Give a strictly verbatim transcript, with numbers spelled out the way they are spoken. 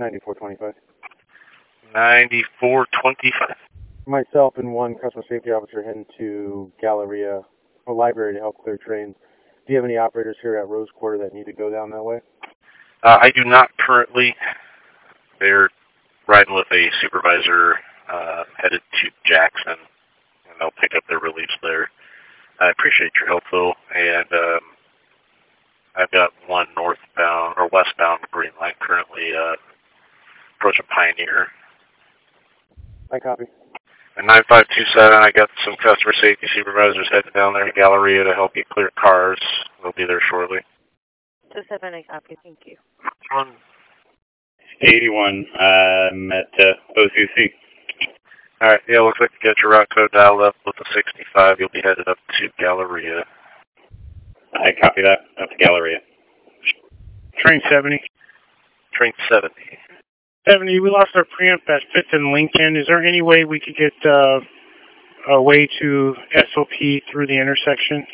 ninety-four twenty-five. ninety-four twenty-five. Myself and one customer safety officer heading to Galleria, a library to help clear trains. Do you have any operators here at Rose Quarter that need to go down that way? Uh, I do not currently. They're riding with a supervisor uh, headed to Jackson, and they'll pick up their reliefs there. I appreciate your help, though, and um, I've got one northbound or westbound Green Line currently uh, approaching Pioneer. I copy. And nine five two seven, I got some customer safety supervisors heading down there to Galleria to help you clear cars. They'll be there shortly. two seven, I copy. Thank you. One. eighty-one, I'm at uh, O C C. All right, yeah, looks like you got your route code dialed up with the sixty-five. You'll be headed up to Galleria. I copy that. Up to Galleria. Train seventy. Train seventy. seventy, we lost our preamp at fifth and Lincoln. Is there any way we could get uh, a way to S O P through the intersection?